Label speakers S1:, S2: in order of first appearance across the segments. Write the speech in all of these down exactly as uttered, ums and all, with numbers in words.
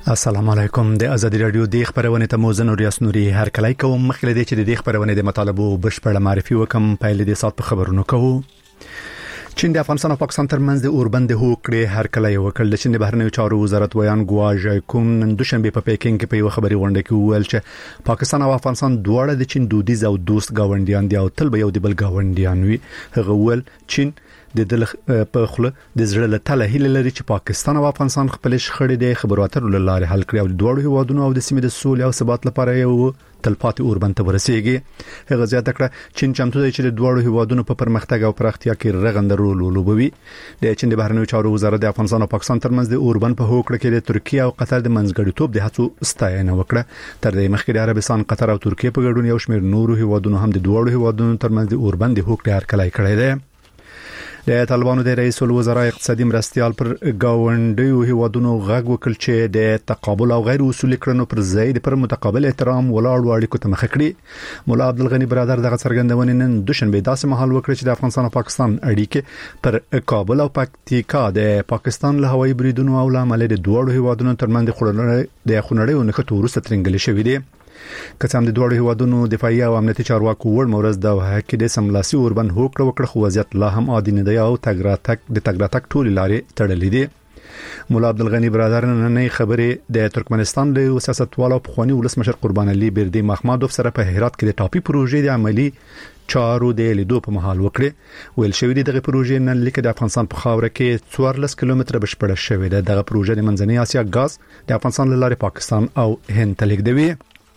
S1: السلام علیکم. د ازادي رادیو د خبرونه ته موزن ریاست نوري هر کله کوم مخکې د چې د خبرونه د مطالبه بشپړ معرفي وکم پایله د سات په خبرونو کوو. چین د افغانستان او پاکستان ترمنځ د اوربند هوکړې هر کله یو کړل چې د بهرنیو چارو وزارت ویان ګواژ کوم نن دوشنبه په پیکینګ کې په یو خبري غونډه کې وویل چې پاکستان او افغانستان دواړه د چین دودیز او دوست گاونډیان دي او تل به یو د بل گاونډیان وي. هغه ول چین د دل په خله د زړه له تله هیله لري چې پاکستان او افغانستان خپل شخړې د خبرو اترو لاره حل کړي او د دوړو هیوادونو او د سیمې د سولې او ثبات لپاره یو تلپاتې اوربند ته ورسیږي. هغه زیاته کړه چین چمتو دی چې د دوړو هیوادونو په پرمختګ او پراختیا کې رغنده رول ولوبوي. د چین د بهرنیو چارو وزارت د افغانستان او پاکستان ترمنځ د اوربند په هوکړه کې د ترکیه او قطر د منځګړیتوب د هڅو ستاینه وکړه. تر دې مخکې د عربستان، قطر او ترکیه په ګډون یو شمېر نورو هیوادونو هم د دوړو هیوادونو ترمنځ د اوربند هوکړه هرکلی کړی دی. د طالبانو د رئیس الوزرا اقتصادي مرستيال پر گاونډیو هیوادونو غږ وکړ چې د تقابل او غیر اصولي کړنو پر ځای د پر متقابل احترام ولاړ اړیکو ته مخه کړي. مولا عبدالغنی برادر دغه څرګندونه نن دوشنبه داسې مهال وکړ چې د افغانستان او پاکستان اړیکې پر کابل او پکتیکا د پاکستان له هوایي بریدونو او لامل د دوړو هیوادونو ترمنځ خړنړې د خړنړې نښته ورسته ترنګل شوې دي. کڅام د دوړو هیوادونو دفاعي او امنیتي چارواکو ور مورز د هکې د سملاسي اوربند هوکړه وکړه خو وضعیت لا هم عادي نه دی او تګراتک د تګراتک ټول لارې تړلې دي. مولا عبدالغنی برادر نن خبرې د ترکمنستان له سیاستوالو په خواني ولسمشر قربان علي بردي محمدوف سره په هرات کې د ټاپي پروژې د عملی چارو د لیدو په محل وکړي. ویل شوی دی دغه پروژې نن لیک د افغانستان په خاوره کې څوارلس کیلومتره بشپړه شوې ده. دغه پروژه د منځنۍ اسیا غاز د افغانستان لاره پاکستان او هند ته لیږدوي.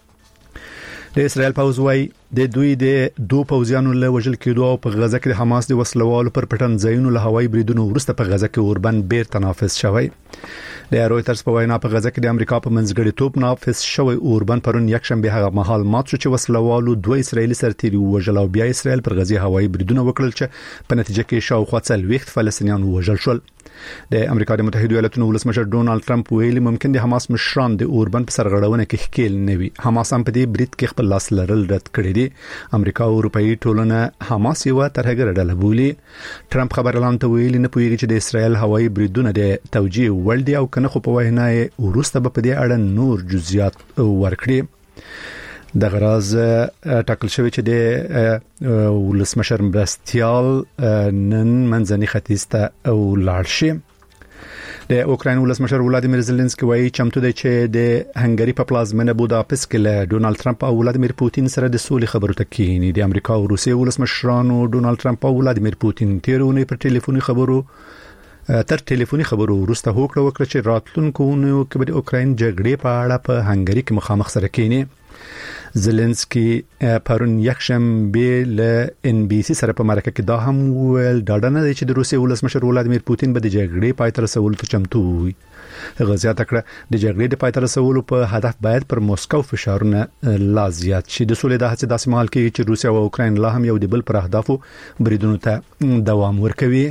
S1: د اسرائیل پوځ وايي د دوی د دوه پوځیانو له وژل کېدو او په غزه کې د حماس د وسلوالو پر پټن ځایونو له هوایي بریدونو وروسته په غزه کې اوربند بیرته نافذ شوی. د رويټرز په وینا په غزه کې د امریکا په منځګړیتوب نافذ شوی اوربند پرون یکشنبه هغه مهال مات شو چې وسلوالو دوه اسرایلی سرتیري وژل او بیا اسرائیل پر غزه هوایي بریدونه وکړل چې په نتیجه کې شاوخوا څلوېښت فلسطینیان وژل شول. د امریکا د متحده ایالاتونو ولسمشر ډونالد ټرمپ ویلي ممکن د حماس مشران د اوربند په سرغړونه کې ښکیل نه وي. حماس هم په دې برید کې خپل لاس لرل رد کړی دی. امریکا او اروپאי ټولنه حماس یو ترهګر ډله بولي. ټرمپ خبر اعلان ته ویلي نه پوهیږي چې د اسرائیل هوایي بریدونه د توجیه ول دي او کنه خو په وینا یې ورسته په دې اړه نور جزئیات ورکړي. د غراز ټاکل شوی چې د ولسمشر مرستيال نن منځني ختیځ ته ولاړ شي. د اوکراین ولسمشر ولادیمیر زيلنسکي وایي چمتو دی چې د هنګري په پلازمینه بوداپست کې له ډونالد ټرمپ او ولادیمیر پوتین سره د سولې خبرو ته کېني. د امریکا او روسیې ولسمشرانو ډونالد ټرمپ او ولادیمیر پوتین تیرونه پر ټلیفوني خبرو تر ټلیفوني خبرو وروسته هوکړه وکړه چې راتلونکو نو کې د اوکراین جګړې په اړه په هنګري کې مخامخ سره کېني. زيلنسکي پرون یکشنبه له ان بي سي سره په مرکه کې دا هم ویل ډاډه نه دی چې د روسیې ولسمشر ولادیمیر پوتین به د جګړې پای ته رسولو ته چمتو وي. هغه زیاته کړه د جګړې د پای ته رسولو په هدف باید پر موسکو فشارونه لا زیات شي. د سولې د هڅې داسې مهال کې چې روسیا او اوکراین لا هم یو د بل پر اهدافو بریدونو ته دوام ورکوي.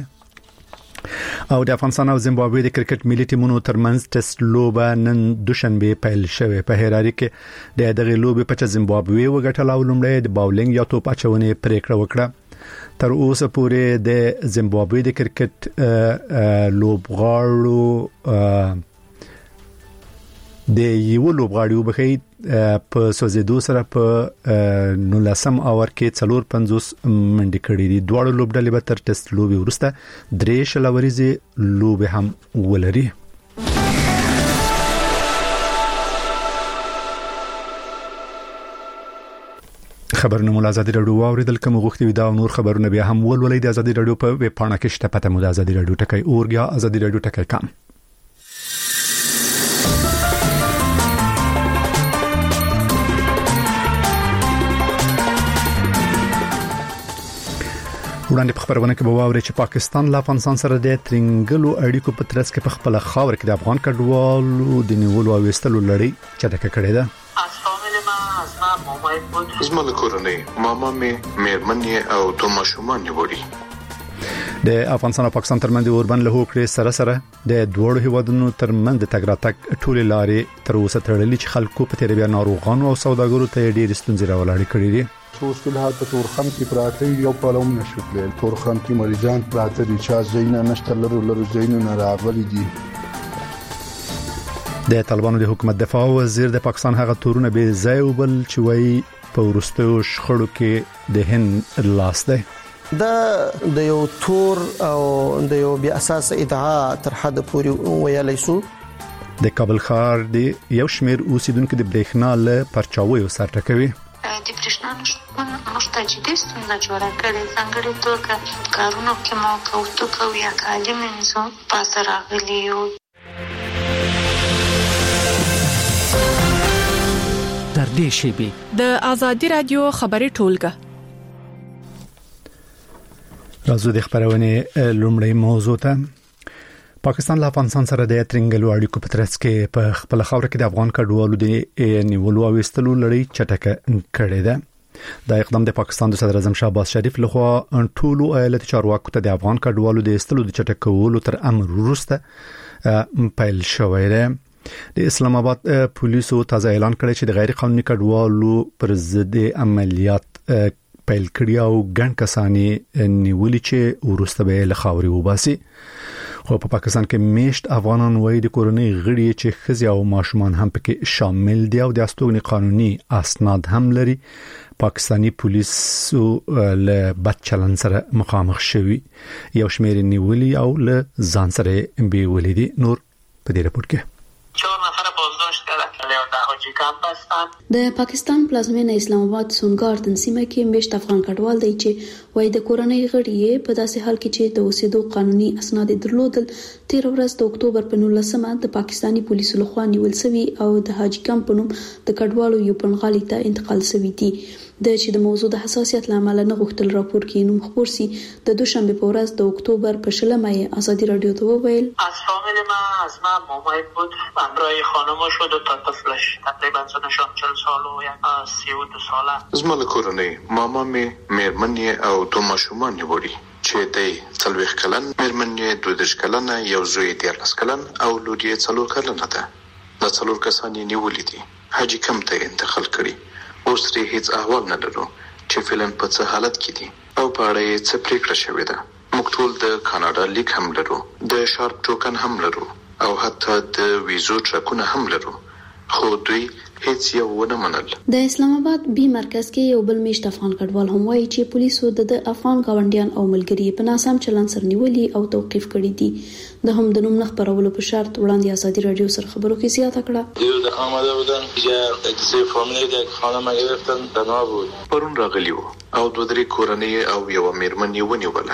S1: او د افغانستان او زیمبابوې د کرکټ ملي ټیمونو ترمنځ ټیسټ لوبه نن دوشنبه پیل شوه. په هراري کې د دغه لوبې په چې زیمبابوې وګټل او لومړی د باولینګ یا توپ اچونې پریکړه وکړه. تر اوسه پورې د زیمبابوې د کرکټ لوبغاړو د یو لوبغاړي وبخې په سوزیدو سره په نولسم اور کې څلور پنځوس منډې کړې دي. دواړو لوبډلې به تر ټیسټ لوبې وروسته درې شلوريزې لوبې هم ولري. خبرونه مول ازادي رادیو اوریدل کوم غوښتي ودا او نور خبرونه بیا هم ولولې د ازادي رادیو په ویب پاڼه کې شته. پته مو د ازادي رادیو ټکی اورګیا ازادي رادیو ټکی کام. وړاندې په خبرونه کې به واوري چې پاکستان له افغانستان سره د ترنګلو اړیکو په ترڅ کې په خپل خاور کې د افغان کډوالو د نیولو او وستلو لړۍ چټکه کړې ده.
S2: زما له کورنۍ ماما مې مېرمنې او دوه ماشومان وړي.
S1: د افغانستان او پاکستان ترمنځ اوربند له هوکړې سره سره د دوړو هیوادونو ترمنځ د تګراتک ټولې لارې تر اوسه تړلې چې خلکو په تیر بیا ناروغانو او سوداګرو ته ډېر ستونزې راولاړې کړې دي.
S3: اوس کې له تورخم کې پراته یو پلوم نشوتل تورخم کې مریضان پراته دي چې ځینې نشته لرو لرو ځینې نه راغلي دي.
S1: د طالبانو د حکومت دفاع وزیر د پاکستان هغه تورونه به ځای وبل چې وایي په ورستو شخړو کې د هند لاس دی.
S4: دا د یو تور او د یو بیا اساس ادعا تر حد پورې ویلای شو.
S1: د کابل ښار د یو شمېر اوسیدونکو د برېښنا له پرچاویو سر ټکوي.
S5: د برېښنا نشتون موږ ته جدي ستونزه جوړه کړې، ځانګړې توګه کارونو کې مو کوتو کوي یا کالي منځو پاسه راغلي یو.
S6: در دې شیبي
S7: د آزادي رادیو خبري ټولګه
S1: راځو د خبرونه لومړی موضوع ته. پاکستان له افغانستان سره د ترنګلو اړیکو په ترڅ کې په خپل خاور کې د افغان کډوالو د نیولو او استلو لړۍ چټکه کړې ده. دا اقدام د پاکستان د صدر اعظم شهباز شریف لخوا ټولو ایالتي چارواکو ته د افغان کډوالو د استلو د چټکولو تر امر وروسته پیل شوی دی. د اسلام آباد پولیسو تازه اعلان کړی چې د غیر قانوني کډوالو پر ضد عملیات پیل کړی او ګڼ کسانی نیولې چې ورسته به له خاوري وباسي. خو په پاکستان کې میشت افغانان وایي د کورنۍ غړي چې خزي او ماشومان هم پکې شامل دي او د استوګنې قانوني اسناد هم لري پاکستانی پولیسو له بد چلن سره مخامخ شوي. یو شمېر نیولې او له ځان سره به ولیدي. نور په دې رپورت کې
S8: چهار نفر بازداشت کردن و در حاجی کمپ هستند.
S9: د پاکستان پلازمینه اسلام آباد سونګار تنظیمه کې میشت افغان کډوال دی چې وای د کورنۍ غړي په داسې حال کې چې د اوسېدو قانوني اسناد درلودل تیر ورځ د اکتوبر په نولسمه د پاکستانی پولیسو لخوا نیول شوی او د حاجی کمپ په نوم د کډوالو یو پنغالي ته انتقال شوی دي. د چې د موضوع د حساسیت لامل نه غوښتل راپور کې نوم خبر سي د دوشنبه په ورځ د اکتوبر په شلمه آزادی رادیو ته وویل
S8: از فامیل ما از ما مامای بود همراه خانم شد و تا طفلش تقریبا سنشان چهل سال و یک سی و دو ساله.
S2: زما کورنۍ ماما می مېرمن او دو ماشومان وړي چې د څلوېښت کلن مېرمن یې دوه دېرش کلنه یو زوی دیارلس کلن او لور یې څلور کلنه ده. دا څلور کسان یې نیولي دي، حاجی کمپ ته انتقال کړي. اوس لري هیڅ احوال نه لرو چې فلن په څه حالت کې دي او په اړه یې څه پریکړه شوې ده. موږ ټول د کاناډا لیک هم لرو، د شارپ ټوکن هم لرو او حتی د ویزو ټرکونه هم لرو، خو دوی هیڅ یو ونه منل.
S9: د اسلام آباد بي مرکز کې یو بل میشت افغان کډوال هم وایي چې پولیسو د افغان گاونډیان او ملګری په ناسم چلن سره نیولي او توقيف کړي دي. د هم د نوم نه خبرولو په شرط وړاندې ازادي رادیو سره خبرو کې زیاته کړه.
S10: دیو د آماده بودن چې د سه فامیلی د خانم گرفتن تنها بود.
S2: پرون راغلی وو او دوه درې کورنۍ او یو مېرمن یې ونیوله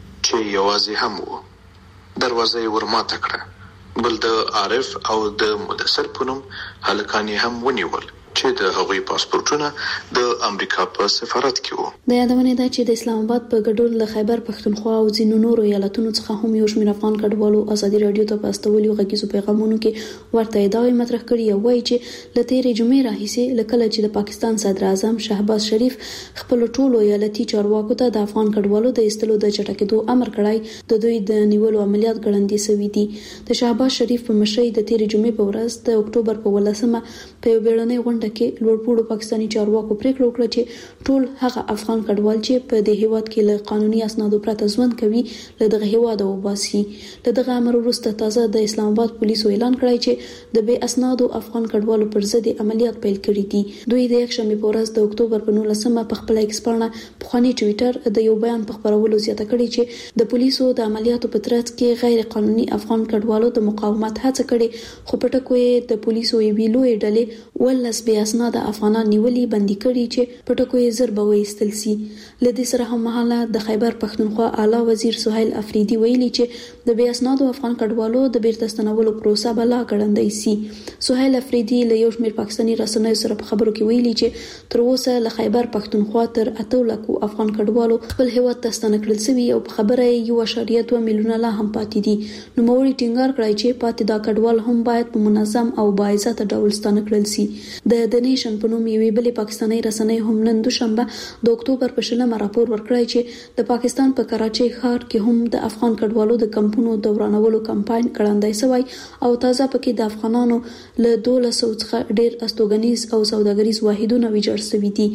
S2: چې یوازې هم وو. دروازه یې ورماته کړه. بل د عارف او د مدثر په نوم هلکان هم ونیول چې د هغوی پاسپورتونه د امریکا په سفارت کې وو.
S9: د یادونه ده چې د اسلام آباد په ګډون له خیبر پښتونخوا او ځینو نورو ایالتونو څخه هم یو شمېر افغان کډوالو ازادي رادیو ته پاستولي غږیزو پیغامونو کې ورته ادعای مطرح کړي او وایي چې له تیرې جمعې راهیسې لکه چې د پاکستان صدر اعظم شهباز شریف خپل ټولو ایالتي چارواکو ته د افغان کډوالو د ایستلو د چټکېدو امر کړی، د دوی د نیولو عملیات ګړندې شوي دي. د شهباز شریف په مشرۍ د تیرې جمعې په ورځ د اکتوبر په ولسمه په یو بیړنۍ غونډه کې لوړپوړو پاکستانی چارواکو پریکړه وکړه چې ټول هغه افغان کډوال چې په دې هیواد کې له قانوني اسنادو پرته ژوند کوي له دغه هیواد وباسي. له دغه امر وروسته تازه د اسلام آباد پولیسو اعلان کړی چې د بې اسنادو افغان کډوالو پر ضد عملیات پیل کړي دي. دوی د یک شنبه په ورځ د اکتوبر په نولسمه په خپل ایکس پاڼه پخوانی ټوئیټر د یو بیان په خبرولو زیاته کړې چې د پولیسو د عملیاتو په ترڅ کې غیر قانوني افغان کډوالو د مقاومت هڅه کړې، خو په ټکو یې د پولیسو یې ویلوې ډلې ولس بې اسناد افغانان نیولي بندي کړي چې په ټکو یې زر به وایستل سي. له دې سره هم مهاله د خیبر پښتونخوا اعلی وزیر سهیل افریدي ویلي چې د بې اسنادو افغان کډوالو د بیرته ستنولو پروسه به لا ګړندۍ سي. سهیل افریدي له یو شمېر پاکستاني رسنیو سره په خبرو کې ویلي چې تر اوسه له خیبر پښتونخوا تر اته لکو افغان کډوالو خپل هیواد ته ستنه کړل شوي او په خبره یې یو اشاریه دوه میلیونه لا هم پاتې دي. نوموړي ټینګار کړی چې پاتې دا کډوال هم باید په منظم او باعزته ډول ستنه کړل شي. د د نیشن په نوم یوې بلې پاکستاني رسنۍ هم نن دوشنبه د اکتوبر په شلمه راپور ورکړی چې د پاکستان په کراچۍ ښار کې هم د افغان کډوالو د کمپونو دورانولو کمپاین ګړندی شوی او تازه پکې د افغانانو له دولس سوه څخه ډېر استوګنیز او سوداګریز واحدونه ویجاړ شوي دي.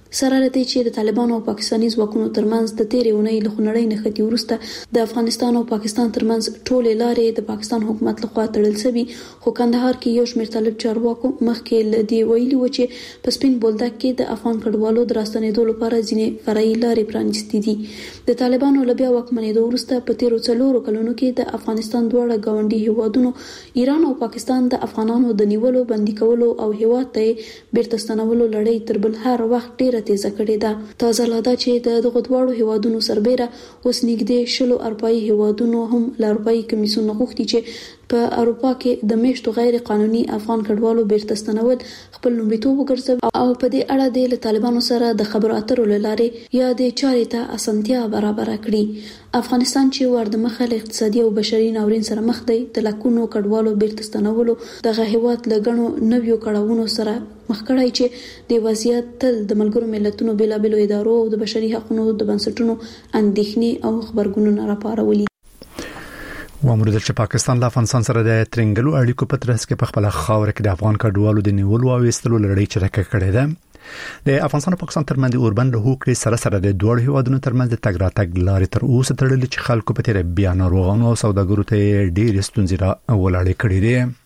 S9: سره لته چې د طالبانو او پاکستاني ځواکونو ترمنځ د تیرې اونۍ له خنړۍ نه ختی ورسته د افغانستان او پاکستان ترمنځ ټولې لارې د پاکستان حکومت لخوا تړل شوی، خو کندهار کې یو شمېر طالب چارواکو مخکې لدی ویلي و چې په سپین بولدک کې د افغان کډوالو د راستنېدو لپاره ځینې فرعي لارې پرانیستې دي. د طالبانو له بیا واکمنېدو وروسته په تیرو څلورو کلونو کې د افغانستان دواړه ګاونډي هیوادونو ایران او پاکستان د افغانانو د نیولو، بندي کولو او هیواد ته بیرته ستنولو لړۍ تر بل هر وخت ډیره تیزه کړې ده. تازه لا ده چې د دغه دواړو هیوادونو سربېره اوس نږدې شلو اروپایي هیوادونو هم له اروپایي کمیسیون غوښتي چې په اروپا کې د میشتو غیر قانوني افغان کډوالو بیرته ستنول خپل لومړیتوب وګرځوي او په دې اړه د طالبانو سره د خبرو اترو لارې یا د چارې ته اسانتیا برابر کړي. افغانستان چې ور د مخه له اقتصادي او بشري ناورین سره مخ دی، د لکونو کډوالو بیرته ستنولو دغه هیواد له غنو نویو کړهونو سره مخ کړای چې د وضعیت تل د ملګرو ملتونو بیلابلو ادارو او د بشري حقوقو د بنسټونو اندېښنې او خبرګونونه راپارولي.
S1: وامر چې پاکستان له افغانستان سره د ترنګلو اړیکو په ترڅ کې په خپل خاور کې د افغان کډوالو د نیولو او ایستلو لړۍ چرکه کړې ده. د افغانستان او پاکستان ترمنځ اوربند له هوکړې سره سره د دوه هیوادونو ترمنځ د تګ راتګ لارې تر اوسه تړلې چې خلکو په تیر بیا ناروغانو او سوداګرو ته ډېر ستونزې را ولاړې کړې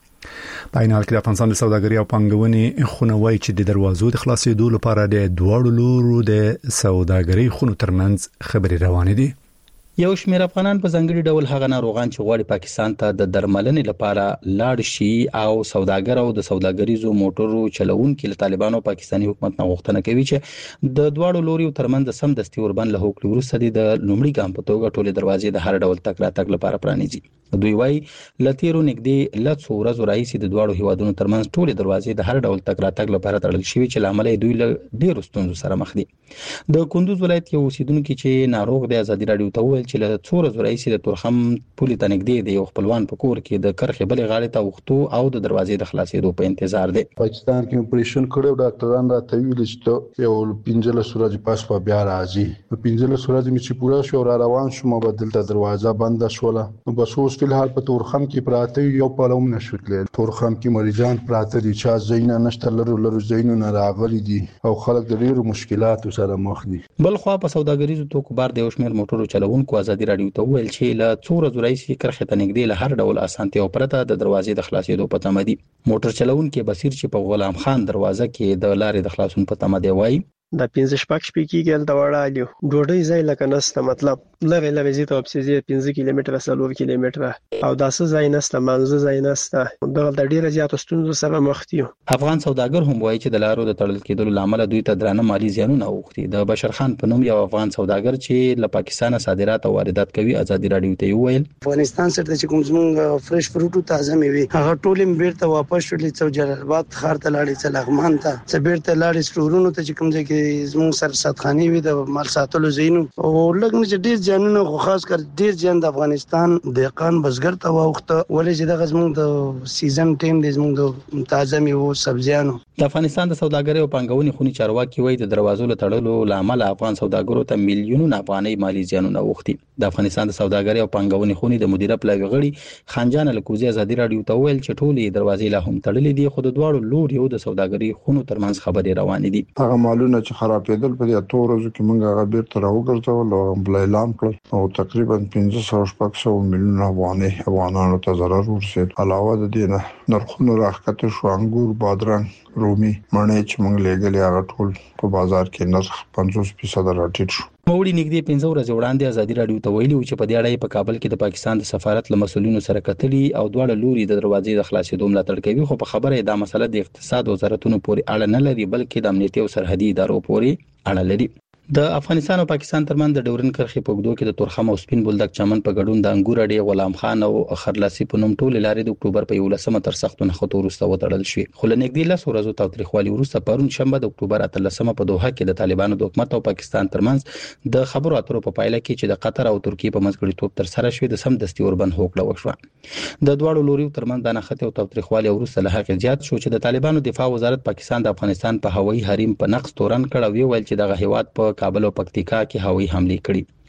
S1: دي. په عین حال کې د افغانستان د سوداګرۍ او پانګونې خونه وایي چې د دروازو د خلاصېدو لپاره د دوه لورو د سوداګرۍ خونو ترمنځ خبرې روانې دي.
S11: یو شمېر افغانان په ځانګړي ډول هغه ناروغان چې غواړي پاکستان ته د درملنې لپاره لاړ شي او سوداګر او د سوداګریزو موټرو چلوونکو له طالبانو او پاکستاني حکومت نه غوښتنه کوي چې د دواړو لوري ترمنځ سم دستي اوربند له هوکړې وروسته د لومړي ګام په توګه ټولې دروازې د هر ډول تک راتګ لپاره پرانیزي. دوی وايي لتیرو نګدي لڅ ورځ راځي د دواړو هیوادونو ترمنځ ټولې دروازې د هر ډول تک راتګ لپاره تړل شوی چې لامل دوی له ډېرو ستونزو سره مخ دي. د کندوز ولایت یو اوسیدونکو چې ناروغ د آزادي رادیو ته ویل چې له څو رئیس د تورخم پولی ته نږدې دی یو خپلوان په کور کې د کرخې بلې غاړې ته وختو او د دروازې د خلاصېدو په انتظار دی.
S3: پاکستان کې اپریشن کړو، ډاکټران راته ویل چې یو پنځله سورج پاس په بیا راځي. په پنځله سورج می چې پورا شو را روان شو، بدل ته دروازه بند شوله. نو بس اوس په حال په تورخم کې پراته یو پلوم نشوتل. تورخم کې مریضان پراته دي چې زینه نشته، لرو لرو زینو نه راغلي دي او خلک د ډیرو مشکلاتو سره مخ دي.
S11: بل خو په سوداګریزو توکو بار د شمیر موټرو چلوونکو آزادي رادیو ته ویل چې له څو ورځې راځي کرخې ته نږدې له هر ډول اسانتیا پرته د دروازې د خلاصېدو په تمه دي. موټر چلوونکو بصیر چې په غلام خان دروازه کې د لارې د خلاصون په تمه دی وایي
S12: د پنځه شپږ شپې کېږي د وړه الیو ډوډۍ ځای لکه نسته، مطلب لغه لغه زی ته اپسیزي پنځه کیلومتره سلور کیلومتره او داسه ځای نسته، منځ ځای نسته. دغه د ډیره زیات ستونزو سره مخ دي.
S11: افغان سوداګر هم وایي چې د لارو د تړل کېدلو لامل دوی ته درانه مالی زیانونه اوښتي. د بشر خان په نوم یو افغان سوداګر چې له پاکستان صادرات او واردات کوي آزادي رادیو ته ویل
S13: افغانستان سره چې کوم زمونږ فرش فروټ او تازه میوه هغه ټول بیرته واپس شولې څو جلال آباد خار ته لاړې څه لغمان ته څه بیرته لاړې سټورونو ته چې کوم ځای کې زمونږ سره ساتخاني وي د مال ساتلو زینو او لګنه چې ډیر ځانونه خو خاص کر ډیر ځان د افغانستان دهقان بزګر ته واوخته ولې چې د غزمون د سیزن ټیم د زمون د تازه میوه سبزیانو.
S11: د افغانستان د سوداګرۍ او پانګونې خونی چارواکي وایي د دروازو له تړلو لامل افغان سوداګرو ته میلیونونه افغاني مالی زیانونه اوښتي. د افغانستان د سوداګرۍ او پانګونې خونی د مدیره پلاوی غړي خانجان الکوزي آزادي رادیو ته ویل چې ټولې دروازې لا هم تړلې دي، خو د دواړو لوري د سوداګرۍ خونو ترمنځ خبرې روانې دي.
S14: هغه مالونه چې خرابېدل په اتو ورځو کې موږ هغه بیرته راوګرځول او بل اعلان کړ او تقریبا پنځه سوه شپږ سوه میلیونه افغاني افغانانو ته ضرر ورسېد. علاوه د دې نه نرخونه راکته شو، انګور، بادرنګ، رومي، مڼې چې موږ لګلې هغه ټول په بازار کې نرخ پنځوس فیصد راټیټ شو.
S11: موړي نږدې پنځه ورځې وړاندې آزادي رادیو ته ویلي چې په دې اړه په کابل کې د پاکستان د سفارت له مسولینو سره کتلي او دواړه لوري د دروازې د خلاصېدو ملاتړ کوي، خو په خبره دا مسله د اقتصاد وزارتونو پورې اړه نه لري بلکې د امنیتي او سرحدي ادارو پورې اړه لري. د افغانستان او پاکستان ترمنځ د ډورن کرخې په اوږدو کې د تورخم او سپین بولدک چمن په ګډون د انګور اډې، غلام خان او خرلاسي په نوم ټول لارې د اکتوبر په یولسمه تر سختو نښتو وروسته وتړل شوې. خو له نږدې لس ورځو تاوتریخوالي وروسته پرون شنبه د اکتوبر اتلسمه په دوحه کې د طالبانو د حکومت او پاکستان ترمنځ د خبرو اترو په پایله کې چې د قطر او ترکیې په منځګړیتوب تر سره شوې د سم دستي اوربند هوکړه وشوه. د دواړو لوري ترمنځ د نښتې او تاوتریخوالي وروسته له هغې زیات شو چې د طالبانو دفاع وزارت پاکستان د افغانستان په هوایي حریم په نقص تورن کړ او ویل چې دغه هیواد په کابل او پکتیکا کې هوایي حمله کړې.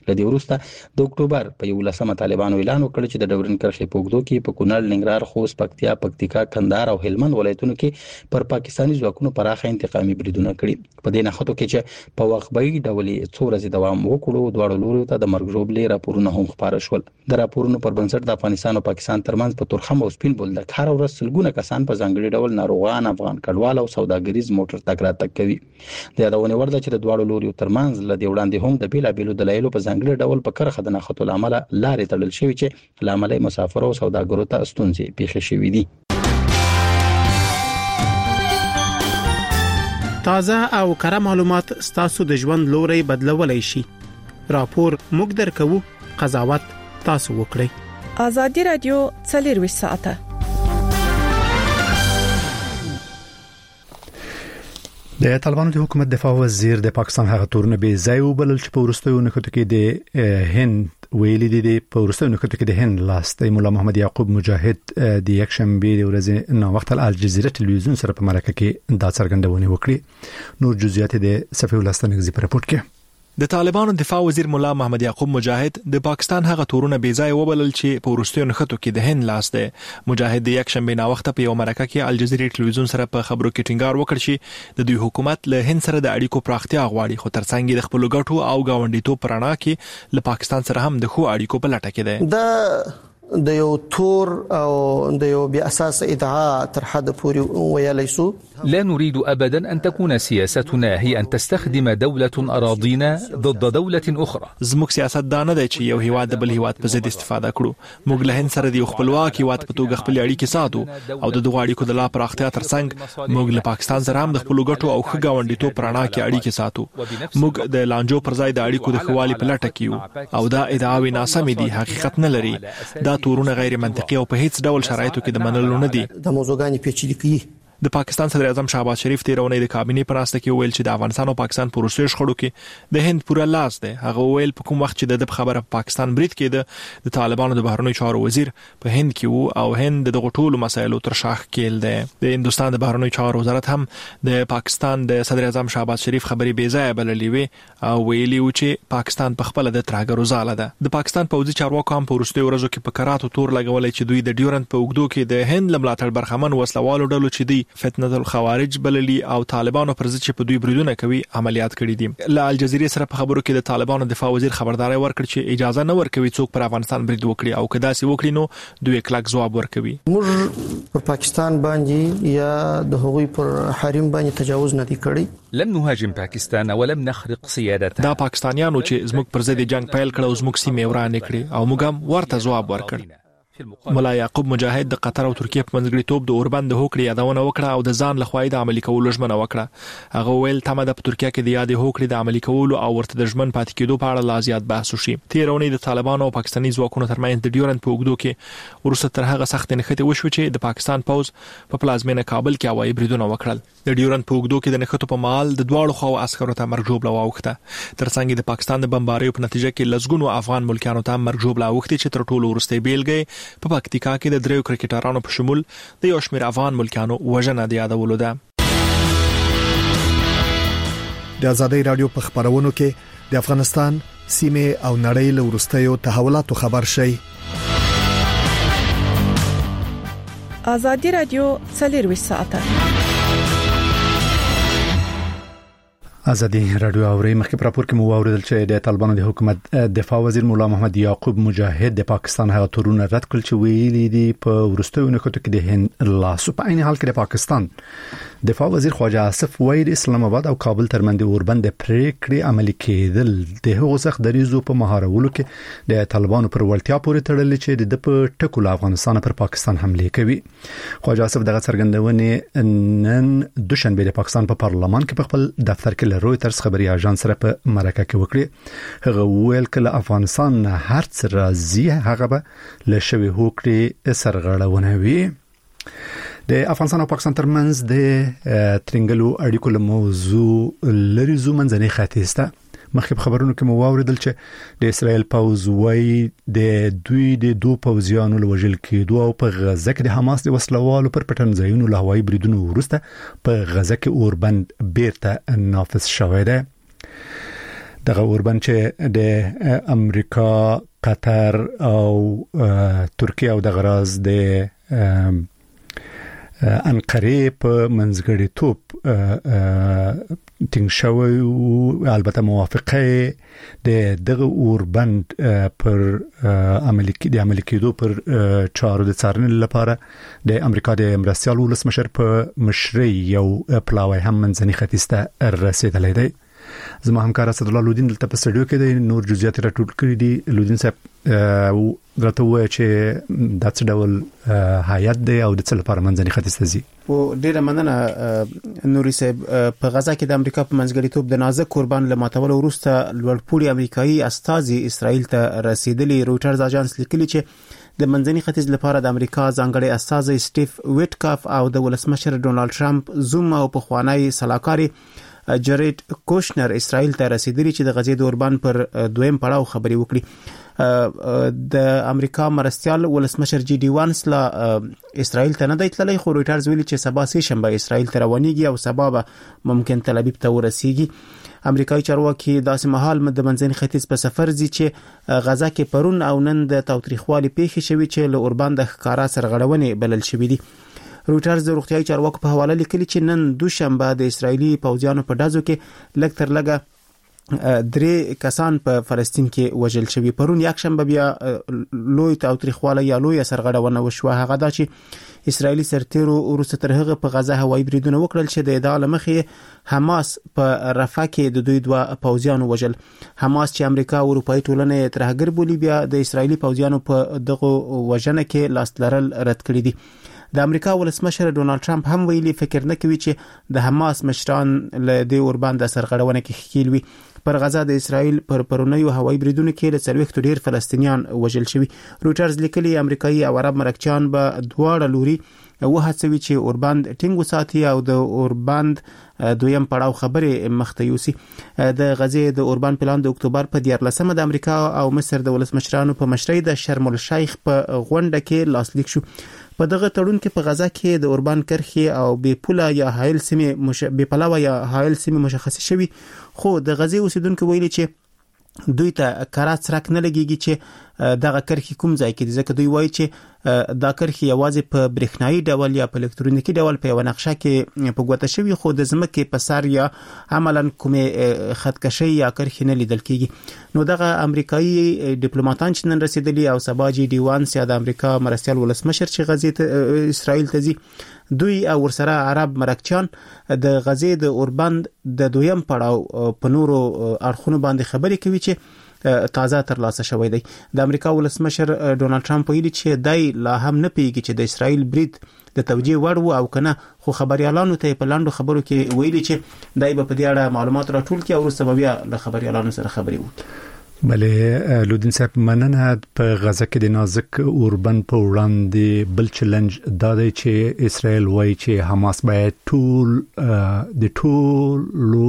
S11: لدی وروسته د اکتوبر په یولسمه طالبانو اعلان وکړ چې د ډورن کرښې په اوږدو کې په کونړ، ننګرهار، خوست، پکتیا، پکتیکا، کندهار او هلمند ولایتونو کې پر پاکستاني ځواکونو پراخه انتقامي بریدونه کړي. په دې نښتو کې چې په وقفه‌ای ډول څو ورځې دوام وکړو، دواړو لورو ته د مرګ ژوبلې راپورونه هم خپاره شول. د راپورونو پر بنسټ د افغانستان او پاکستان ترمنځ په تورخم او سپین بولدک هر ورځ سلګونه کسان په ځانګړي ډول ناروغان، افغان کډوال او سوداګریز موټر تګ راتګ کوي. د یادونې وړ ده چې د دواړو لوري ترمنځ له دې وړاندې هم د بیلابېلو دلایلو په ځانګړي ډول په کرخه د نښتو له امله لارې تړل شوې چې له امله مسافرو او سوداګرو ته ستونزې پیښې شوې دي.
S15: تازه او کره معلومات ستاسو د ژوند لوري بدلولای شي. راپور موږ درکو، قضاوت تاسو وکړئ.
S7: آزادی رادیو څلور ساعته.
S1: د طالبانو د حکومت دفاع وزیر د پاکستان هغه تورونه به ځای وبلل چې په ورستیو نښتو کې د هند ویلي دي. په ورستیو نښتو کې د هند لاستي مولا محمد یعقوب مجاهد د یک شنبه د ورځې نو وخت الجزیره ټلویزیون سره په مرکه کې دا څرګندونه وکړي. نور جزئیات د صفحه ولستانګزي په راپور کې.
S16: د طالبانو دفاع وزیر مولا محمد یعقوب مجاهد د پاکستان هغه تورونه بې ځای وبلل چې په ورستیو نښتو کې د هند لاس دی. مجاهد د یک شنبه نا وخت په یو مرکه کې الجزیره ټلویزیون سره په خبرو کې ټینګار وکړ چې د دوی حکومت له هند سره د اړیکو پراختیا غواړي، خو ترڅنګ د خپل ګټو او گاونډیتوب پرانا کې له پاکستان سره هم د خو اړیکو په لټه کې دی.
S4: دا د یو تور او د یو بیا اساس ادعا تر حد پوري ویلای سو.
S6: لا نريد ابدا ان تكون سياستنا هي ان تستخدم دوله اراضينا ضد دوله اخرى.
S16: زموږ سیاست دا نه دی چې یو هیواد د بل هیواد په ضد استفاده کړو. موږ له هند سره د خپلواک هیواد په توګه خپل اړیکې ساتو او د دوه اړیکو د لا پراختیا ترڅنګ موږ له پاکستان سره هم د خپل ګټو او ښه گاونډیتوب پرانا کې اړیکې ساتو. موږ د لانجو پر ځای د اړیکو د خوالي په لټه کې او دا ادعاوې ناسمې دي، حقیقت نه لري. دا تورونه غیر منطقي او په هیڅ ډول شرایطو کې د منلو نه دي.
S4: د موضوعګانی پیچیدګي کوي.
S16: د پاکستان صدر اعظم شهباز شریف تیرونی د کابینې په راسته کې ویل چې د افغانستان او پاکستان په روسي شخړو کې د هند پوره لاس دی. هغه ویل په کوم وخت چې د خبره په پاکستان برید کېده د طالبانو د بهرنیو چارو وزیر په هند کې وو او هند د غټولو مسایلو تر شاخ کېل دی. د هندستان د بهرنیو چارو وزارت هم د پاکستان د صدر اعظم شهباز شریف خبرې بې ځای بللې وي او ویلي و چې پاکستان په خپل د ترهګرو ځاله ده. د پاکستان پوځي چارواکو هم په روسي ورځو کې په کراتو تور لګولای چې دوی د ډیورنت په اوږدو کې د هند لملاتړ برخمن وسلوالو ډلو چې دی فتنه الخوارج بللی او طالبانو پر ضد چې په دوی بریدونه کوي عملیات کړي دي. له الجزیره سره په خبرو کې د طالبانو دفاع وزیر خبرداري ورکړ چې اجازه نه ورکوي څوک پر افغانستان برید وکړي او کدا سي وکړي نو دوی کلک ځواب ورکوي.
S4: موږ پر پاکستان باندې یا د هغوی پر حریم باندې تجاوز نه دی کړی.
S6: لم نهاجم باکستان ولم نخرق سیادتها.
S16: دا پاکستانیانو چې زموږ پر ضد جنگ پیل کړ او زموږ سیمه ورانه کړې او موږ هم ورته ځواب ورکړ. مولا یعقوب مجاهد د قطر او ترکیه په منځګړیتوب د اوربند هوکړې یادونه وکړه او د ځان له خوا د عملي کولو ژمنه وکړه. هغه ویل تمه د ترکیه کې د یادې هوکړې د عملي کولو او ورته د ژمن پاتې کېدو په اړه لا زیات بحث وشي. تیرونی د طالبانو او پاکستاني ځواکونو ترمنځ د ډیورنت په اوږدو کې ورسته تر هغه سخت نښتې وشو چې د پاکستان پوز په پلازمینه کابل کې هوایي بریدونه وکړل. د ډیورنت په اوږدو کې د نښتو په مال د دواړو خواو عسکرو ته مرګ ژوبله واوښته. ترڅنګ د پاکستان د بمباریو په نتیجه کې لسګونو افغان ملکیانو ته مرګ ژوبله واوښتې چې تر ټولو وروستۍ بیلګه په پکتیکا کې د دریو کرکټرانو په شمول د یو شمېر افغان ملکیانو وژنه د یادولو ده.
S17: د آزادۍ رادیو په خبرونو کې د افغانستان سیمه او نړۍ له وروستیو تحولاتو خبر شي.
S7: آزادی رادیو څلور ساعته.
S1: آزادی رادیو اوري مخکې پر راپور کې مو اوریدل چې د طالبانو د حکومت دفاع وزیر مولا محمد یعقوب مجاهد د پاکستان هغه تورونه رد کړل چې ویلي دي په ورستیو نښتو کې د هند لاس په عین حال کې د پاکستان دفاع وزیر خواجه آصف وایي اسلام آباد او کابل ترمنځ اوربند پریکړې عملي کېدل د هغو څخه دریزو په مهارولو کې د طالبانو پر ولټیا پورې تړلې چې د په ټکو له افغانستان پر پاکستان حمله کوي. خواجه آصف دغه څرګندونه نن دوشنبه د پاکستان په پارلمان کې په خپل دفتر کې رويترز خبري اژانس سره په مرکه کې وکړي. هغه ویل کله افغانستان هر څه راځي هغه به له شوی هوکړي سرغړونه وي. د افغانستان او پاکستان ترمنځ د ترنګلو اړیکو له موضوع لري زو منځني خاطیسته مخکې خبرونو کې مو واوریدل چې د اسرائیل پوز وای د دوی د دوه پوزیانو لوجل کېدو او په غزه کې د حماس د وسلوالو پر پټنځایونو له هوایي بریدونو وروسته په غزه کې اوربند بیرته نافذ شوی دی. دغه اوربند چې د امریکا، قطر او ترکیه او د غراز د انقره په منځګړیتوب تنګ شوی او البته موافقه د دغه اوربند پر عملي د عملي کېدو پر چارو د څارنې لپاره د امریکا د مرستيال ولسمشر په مشرۍ یو پلاوی هم منځني ختیځ ته رسیدلی دی. زما همکار اسد الله لودین دلته په سټډیو کې د نور جزئیات راټول کړي دي. لودین صاحب راته وایي چې د څه ډول هیئت دی او د څه لپاره منځني ختیځ ته ځي؟
S15: او ډیره مننه نوري صاحب. په غزا کې د امریکا په منځګړیتوب د نازک قربان لماتول وروسته لوړپوړي امریکایي استازي اسرائیل ته رسیدلی. رويټرز اژانس لیکلي چې د منځني ختیځ لپاره د امریکا ځانګړي استازي سټیف ویټکاف او د ولسمشر ډونالد ټرمپ زوم او په خوانی سلاکاري جریډ کوشنر اسرائیل ته رسیدلی چې د غزې د اوربان پر دویم پړاو خبري وکړي. د امریکا مرستيال ولسمشر جی ډي وانس لا اسرائیل ته نه دی تللی، خو رويټرز ویلي چې سبا سه شنبه اسرائیل ته روانيږي او سبا به ممکن تل ابیب ته ورسیږي. امریکایي چارواکي داسې مهال د منځني ختیځ په سفر ځي چې غزا کې پرون او نن د تاوتریخوالي پیښې شوي چې له اوربان د ښکارا سرغړونې بلل شوې دي. رويټرز د روغتیاي چارواکو په حواله لیکلي چې نن دوشنبه د اسرایلی پوځیانو په ډزو کې لږ تر لږه درې کسان په فلسطین کې وژل شوي. پرون یک شنبه بیا لوی تاوتریخواله یا لوی سرغړونه وشوه. هغه دا چې اسرایلی سرتیرو وروسته تر هغه په غزا هوایي بریدونه وکړل چې د ادعا لمخې حماس په رفح کې د دوی دوه پوځیانو وژل. حماس چې امریکا او اروپאי ټولنه ترهګر بولی بیا د اسرایلی پوځیانو په دغه وژنه کې لاس لرل رد کړی دي. د امریکا ولسمشر ډونالد ټرمپ هم ویلي فکر نه کوي چې د حماس مشران له دې اوربان د سرغړونه کې ښکیل وي. پر غزا د اسرائیل پر پرونیو هوایي بریدونو کې له څلوېښت ډیر فلسطینیان وژل شوي. رويټرز لیکلي امریکایي او عرب مرکچیان به دواړه لوري وهڅوي چې اورباند ټینګ وساتي او د اورباند دویم پړاو خبرې مخته یوسي. د غزې د اوربان پلان د اکتوبر په دیارلسمه د امریکا او مصر د ولسمشرانو په مشرۍ د شرم الشیخ په غونډه کې لاسلیک شو. په دغه تړون کې په غزا کې د اوربان کرخي او بې پوله یا حایل سیمه مش... بې پلاوه یا حایل سیمه مشخص شوي، خو د غزې اوسیدونکو ویلي چې دوی ته کارات سرک نه لګيږي چې دغه کرخي کوم ځای کې دي، ځکه دوی وایي چې دا کرخي یوازې په برېښنایي ډول یا په الکترونیکي ډول په یو نقشه کې په ګوته شوی، خو د ځمکې په سر یا عملاً کومې خطکشي یا کرخي نه لیدل کیږي. نو دغه امریکایي ډیپلوماټان چې نن رسیدلی او سبا جی ډي وانس یا د امریکا مرستيال ولسمشر چې غزې ته اسرائیل ته ځي، دوی او ورسره عرب مرکچیان د غزې د اوربند د دویم پړاو په نورو اړخونو باندې خبرې کوي چې تازه تر لاسه شوی دی. د امریکا ولسمشر ډونالد ټرمپ ویلي چې دای لا هم نه پیږي چې د اسرائیل برید د توجیه وړ و او کنه، خو خبريالانو ته په لاندو خبرو کې ویلي چې دای په دې اړه معلومات راټول کړي او وروسته بیا له خبريالانو سره خبري وکړي.
S1: بله لودین صاحب مننه. په غزا کې د نازک اوربند په وړاندې بل چیلنج دا دی چې اسرائیل وایي چې حماس باید ټول د ټولو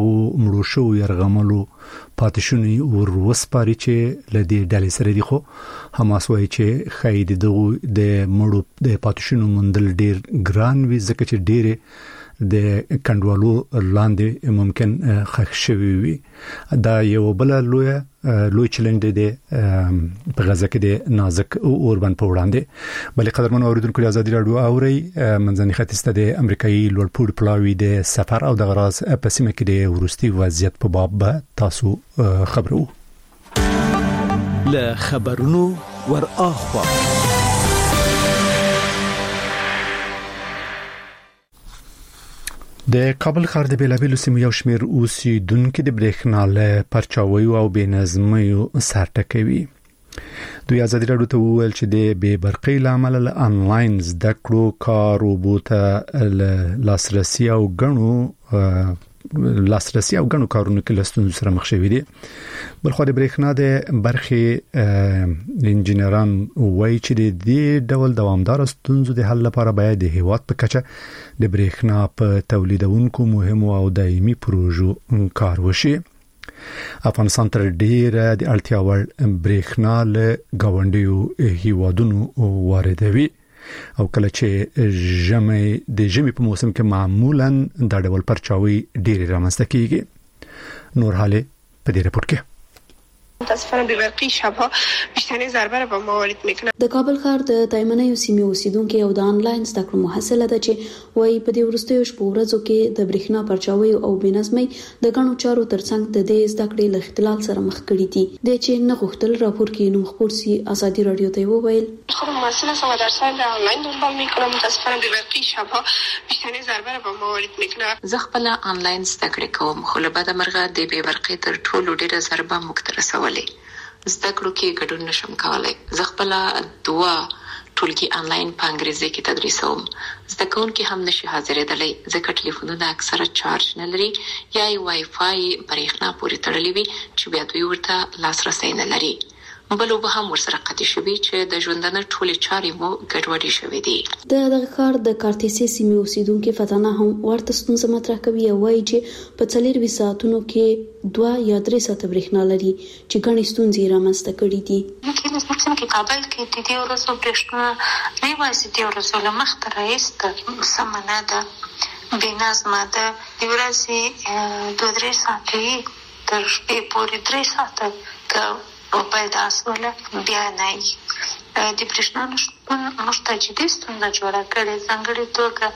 S1: مړو شو يرغملو پاتشونی ور وسپاري چې لدی ډلې سره دي، خو حماس وایي چې خاید دغه د مړو د پاتشونو مندل ډیر ګران وي، ځکه چې ډیره د کندوالو لاندې ممکن خښ شوی وي. دا یو بل لوی لوی چیلنج دی په غزا کې د نازک اوربند په وړاندې. بلې قدرمنو اوریدونکو د آزادي رادیو اوري منځني ختیځ ته د امریکایي لوړپوړي پلاوی د سفر او د غراز په سیمه کې د ورستي وضعیت په باب به تاسو خبرو.
S18: له خبرونو ور اخوا
S1: د کابل ښار د بیلابیلو سیمو یو شمېر اوسیدونکو د برېښنا له پرچاوي او بېنظمۍ سر ټکوي. دوی آزادي رادیو ته وویل چې د بې برقۍ له امله له انلاین زده کړو، کار او بوته لاسرسي او غنو لاسرسي او غنو کارونو کې لستون سره مخ شوي دي. بلخو د برېښنا د برخې انجنیران وایي چې د دې ډول دوامدار ستونزو د حل لپاره باید د هیواد په کچه د برېښنا په تولیدونکو مهمو او دایمي پروژو کار وشي. افغانستان تر ډیره د اړتیا وړ برېښنا له غونډیو هیوادونو واردوي او کله چې ژمي د ژمي په موسم کې معمولاً د ډول پرچاوي ډیر رامنځته کیږي. نور حاله په دې رپورت کې
S19: متاسفانه بی‌برقی شبها بیشترین ضربه را به ما وارد میکنه.
S9: د کابل ښار د تایمنې سیمې اوسیدونکو او د انلاین زده کړو محصله ده چې وایي په دې وروستیو شپو ورځو کې د برېښنا پرچاوي او بېنظمۍ د غنو چارو ترڅنګ د دې زده کړې له اختلال سره مخ کړي دي. د چې نه غوښتل راپور کې نو خبر سي ازادي رادیو ته وویل
S19: خب محصله سم درسان را آنلاین دنبال میکنم. متاسفانه بی‌برقی شبها بیشترین ضربه را به ما وارد میکنه.
S20: زه خپل آنلاین زده کړې کوم خو له بده مرغه د بی‌برقۍ تر ټولو ډیره ضربه موږ ته رسولې. زده کړو کې ګډون نشم کولای. زه خپل دوا ټولګي آنلاین په انګریزي کې تدریسوم. زده کوونکي هم نشي حاضرېدلی ځکه ټلیفونونه اکثره چارج نه لري یا وای فای برېښنا پورې تړلې وي چې بیا دوی ورته لاسرسی نه لري. بل به هم ورسره قطع شوي چې د ژوندانه ټولې چارې مو ګډوډې شوې دي.
S9: د دغه ښار د کارتیسي سیمې اوسیدونکو فتانه هم ورته ستونزه مطرح کوي او وایي چې په څلور ساعتونو کې دوه یا درې ساعته برېښنا لري چې ګڼې ستونزې رامنځته کړي دي.
S5: مثلا کې کابل کې د دې ورځو برېښنا نه یوازې د ورځو له مخته راایسته سمه نه ده، بېنظمه ده. د ورځې دوه درې ساعته تر شپې پورې درې ساعته که پیدا سوله بیا نه وي. د برېښنا نشتون موږ ته جدي ستونزه جوړه کړې. ځانګړې توګه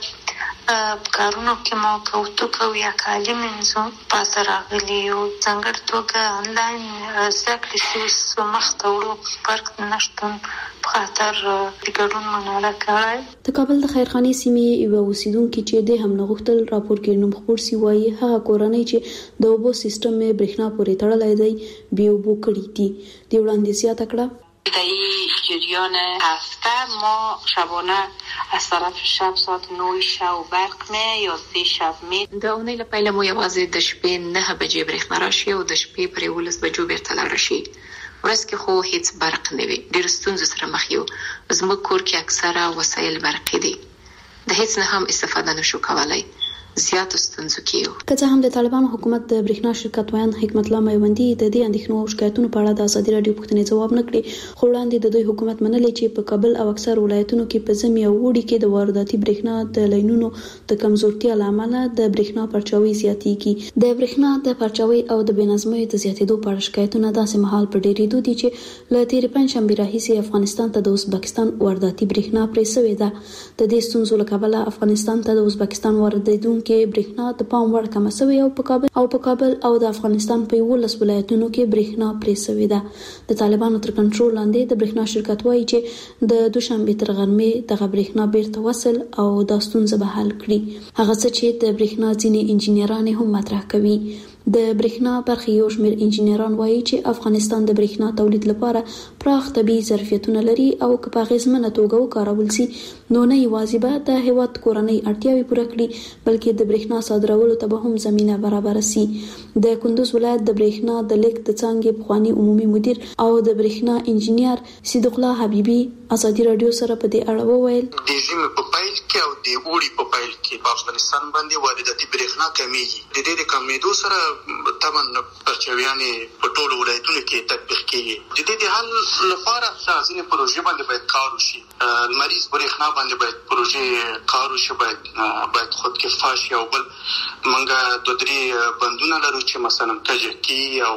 S5: په کارونو کې مو که اوتو کوو یا کالي مینځو پاسه راغلي یو. ځانګړې توګه آنلاین زده کړې چې مخته وړو فرق نشتون په خاطر د ګډون مناله کړی.
S9: د کابل د خیرخانې سیمې یوه اوسیدونکې چې د هم نه غوښتل راپور کې نوم خپور سی وایي هغه کورنۍ چې د اوبو سیستم یې برېښنا پورې تړلی دی بې اوبو کړي دي. دې وړاندې زیاته کړه
S21: در این جریان هفته ما شبانه از طرف شب ساعت نه شب برق می یا سه شب می.
S20: د اونۍ له پیله مو یوازې د شپې نه بجې برېښنا راشي او د شپې پر یولس بجو بیرته لاړ شي. ورځ کې خو هیڅ برق نه وي. ډېر ستونزو سره مخ یو. زموږ کور کې اکثره وسایل برقي دي. د هیڅ نه هم استفاده نشو کولای. زیات ستونزو کې یو.
S9: که څه هم د طالبانو حکومت د برېښنا شرکت ویان حکمت الله میوندي د دې اندېښنو او شکایتونو په اړه د ازادي رادیو پوښتنې ځواب نه کړي، خو وړاندې د دوی حکومت منلې چې په کابل او اکثر ولایتونو کې په ژمي او اوړي کې د وارداتي برېښنا د لینونو د کمزورتیا له امله د برېښنا پرچاوي زیاتېږي. د برېښنا د پرچاوي او د بېنظمۍ د زیاتېدو په اړه شکایتونه داسې مهال په ډېرېدو دي چې له تېرې پنجشنبې راهیسې افغانستان ته د ازبکستان وارداتي برېښنا پرې شوې ده. د دې ستونزو له کبله افغانستان ته د ازبکستان واردېدونکې برېښنا د پام وړ کمه شوې او په کابل او په کابل او د افغانستان په یولس ولایتونو کې برېښنا پرې شوې ده. د طالبانو تر کنټرول لاندې د برېښنا شرکت وایي چې د دوشنبې تر غرمې دغه برېښنا بیرته وصل او دا ستونزه به حل کړي. هغه څه چې د برېښنا ځینې انجینران هم مطرح کوي. د برېښنا برخې یو شمېر انجینران وایي چې افغانستان د برېښنا تولید لپاره پراخ طبیعي ظرفیتونه لري او که په اغېزمنه توګه وکارول شي نو نه یوازې به د هېواد کورنۍ اړتیاوې پوره کړي بلکې د برېښنا صادرولو ته به هم زمینه برابره شي. د کندوز ولایت د برېښنا د لیږد څانګې پخوانی عمومي مدیر او د برېښنا انجینر صدیق الله حبیبي ازادي رادیو سره په دې اړه وویل
S22: د ژمي په پیل کې او د اوړي په پیل کې په افغانستان باندې وارداتي برېښنا کمیږي. د دې د کمیدو سره طبعا پرچاویانې په ټولو ولایتونو کې تطبیق کیږي. د دې د حل لپاره ځینې پروژې باندې باید کار وشي. مریض برېښنا باندې باید پروژې کار وشي، باید باید خودکفا شي. او بل منګه دوه درې بندونه لرو چې مثلا کجکي او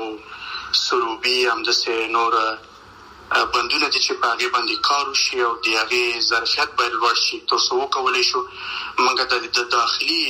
S22: سروبي همداسې نور بندونه دي چې په هغې باندې کار وشي او د هغې ظرفیت باید لوړ شي تر څو وکولی شو موږ د داخلي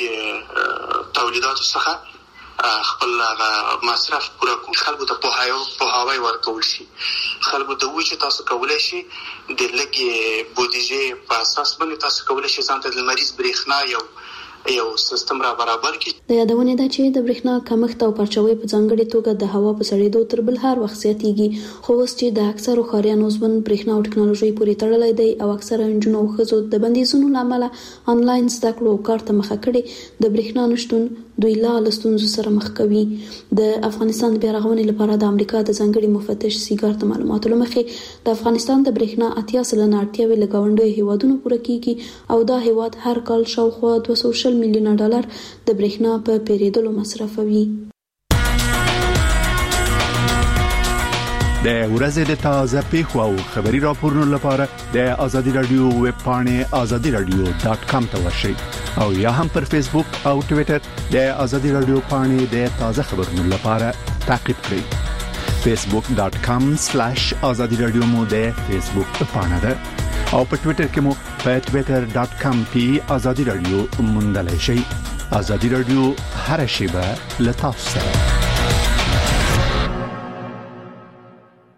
S22: تولیداتو څخه خپل مصرف پوره کړو. خلکو ته پوهاوی ورکول شي، خلکو ته وایي چې تاسو کولی شي د لږې بودیجې په اساس باندې تاسو کولی شي ځان ته د مریض برېښنا یو یو سیستم را برابر کړي.
S9: د یادونې ده چې د برېښنا کمښت او پرچاوي په ځانګړې توګه د هوا په سړېدو تر بل هر وخت زیاتېږي، خو اوس چې د اکثرو ښاریانو ژوند برېښنا او ټکنالوژۍ پورې تړلی دی او اکثره نجونو او ښځو د بندیزونو له امله آنلاین زده کړو او کار ته مخه کړې، د برېښنا نشتون دوی لا له ستونزو سره مخ کوي. د افغانستان د بیا رغونې لپاره د امریکا د ځانګړي مفتش سیګار د معلوماتو له مخې د افغانستان د برېښنا اتیا سلنه اړتیاوې له ګاونډیو هیوادونو پوره کیږي او دا هیواد هر کال شاوخوا دوه سوه شل میلیونه ډالر د برېښنا په پیرودلو مصرفوي.
S1: د ورځې د تازه پیښو او خبري راپورونو لپاره د آزادي رادیو ویب پاڼه آزادي رادیو ډاٹ کام ته ورشئ او یا هم پر فیسبوک او ټوئیټر د آزادي رادیو پاڼه د تازه خبرونو لپاره تعقیب کړئ فیسبوک ډاٹ کام سلیش آزادي رادیو مو د فیسبوک پاڼه ده او په ټوئیټر کې مو په ټوئیټر ډاٹ کام کې آزادي رادیو موندلای شئ. آزادي رادیو هر شیبه لتاسو سره.